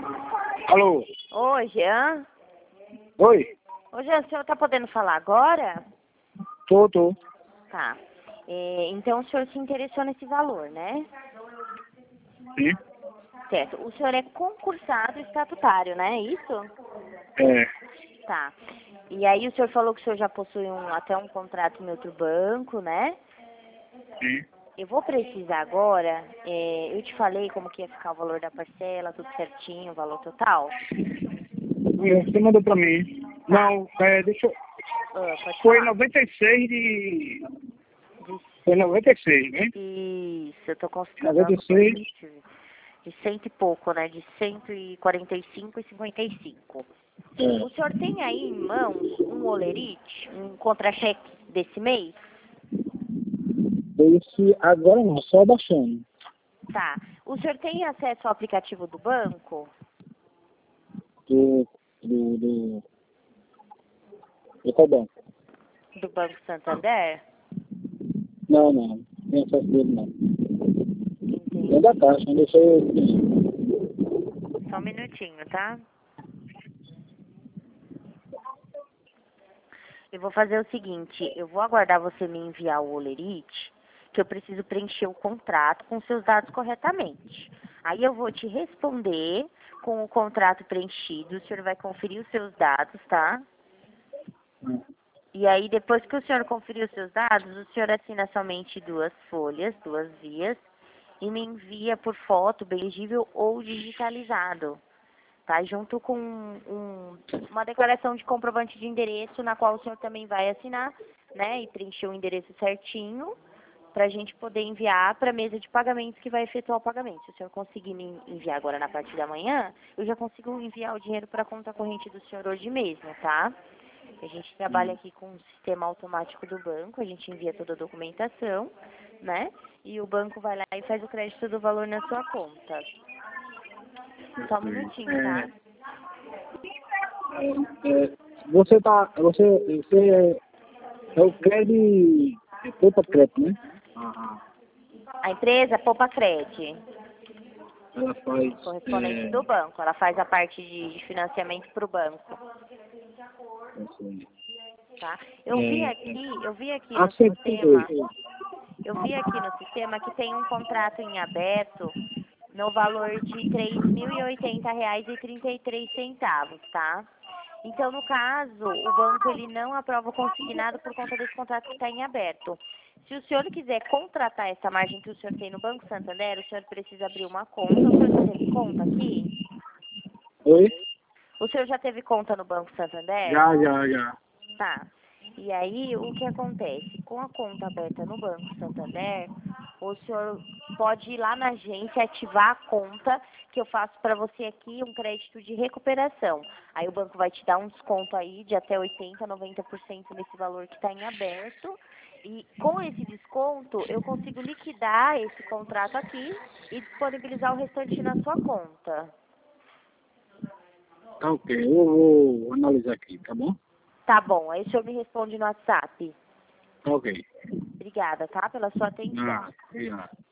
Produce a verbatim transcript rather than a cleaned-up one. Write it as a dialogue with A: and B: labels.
A: Alô?
B: Oi, Jean.
A: Oi?
B: Ô, Jean, o senhor tá podendo falar agora?
A: Tô, tô.
B: Tá. É, então o senhor se interessou nesse valor, né?
A: Sim?
B: Certo. O senhor é concursado estatutário, né? É isso?
A: É.
B: Tá. E aí o senhor falou que o senhor já possui um, até um contrato em outro banco, né?
A: Sim.
B: Eu vou precisar agora, é, eu te falei como que ia ficar o valor da parcela, tudo certinho, o valor total?
A: É, Você mandou pra mim. Não, é, deixa eu...
B: Ah, pode
A: Foi
B: falar.
A: noventa e seis de...
B: De,
A: Foi noventa e seis, né?
B: isso, eu tô consultando
A: noventa e
B: agora.
A: seis.
B: Deixa eu ver. De cento e pouco, né? De cento e quarenta e cinco e cinquenta e cinco.
A: É.
B: O senhor tem aí em mãos um olerite, um contra-cheque desse mês?
A: Esse agora não, só baixando.
B: Tá. O senhor tem acesso ao aplicativo do banco?
A: Do... Do... Do... Do qual banco?
B: Do Banco Santander?
A: Não, não. Não tem acesso dele, não.
B: Entendi.
A: É da caixa, não deixa eu...
B: Só um minutinho, tá? Eu vou fazer o seguinte, eu vou aguardar você me enviar o olerite, que eu preciso preencher o contrato com seus dados corretamente. Aí eu vou te responder com o contrato preenchido, o senhor vai conferir os seus dados, tá? E aí, depois que o senhor conferir os seus dados, o senhor assina somente duas folhas, duas vias, e me envia por foto, bem legível ou digitalizado, tá? Junto com um, uma declaração de comprovante de endereço, na qual o senhor também vai assinar, né? E preencher o endereço certinho, para a gente poder enviar para a mesa de pagamentos que vai efetuar o pagamento. Se o senhor conseguir me enviar agora na parte da manhã, eu já consigo enviar o dinheiro para a conta corrente do senhor hoje mesmo, tá? A gente trabalha aqui com um sistema automático do banco, a gente envia toda a documentação, né? E o banco vai lá e faz o crédito do valor na sua conta. Só um minutinho, tá?
A: É, é, você tá... Você... Você é, é o crédito... É poupa crédito, né?
B: A empresa Poupa Cred,
A: Ela faz...
B: correspondente
A: É,
B: do banco, ela faz a parte de de financiamento para o banco,
A: assim,
B: tá? Eu vi
A: é,
B: aqui, eu vi aqui
A: a
B: no
A: cento-
B: sistema, eu vi aqui no sistema que tem um contrato em aberto no valor de três mil e oitenta reais e trinta e três centavos, tá? Então, no caso, o banco ele não aprova o consignado por conta desse contrato que está em aberto. Se o senhor quiser contratar essa margem que o senhor tem no Banco Santander, o senhor precisa abrir uma conta. O senhor já teve conta aqui?
A: Oi?
B: O senhor já teve conta no Banco Santander?
A: Já, já, já.
B: Tá. E aí, o que acontece? Com a conta aberta no Banco Santander, o senhor pode ir lá na agência, ativar a conta, que eu faço para você aqui um crédito de recuperação. Aí o banco vai te dar um desconto aí de até oitenta, noventa por cento nesse valor que está em aberto. E com esse desconto, eu consigo liquidar esse contrato aqui e disponibilizar o restante na sua conta.
A: Tá ok, eu vou analisar aqui, tá bom?
B: Tá bom, aí o senhor me responde no WhatsApp.
A: Tá ok.
B: Obrigada, tá? Pela sua atenção.
A: Ah, obrigado.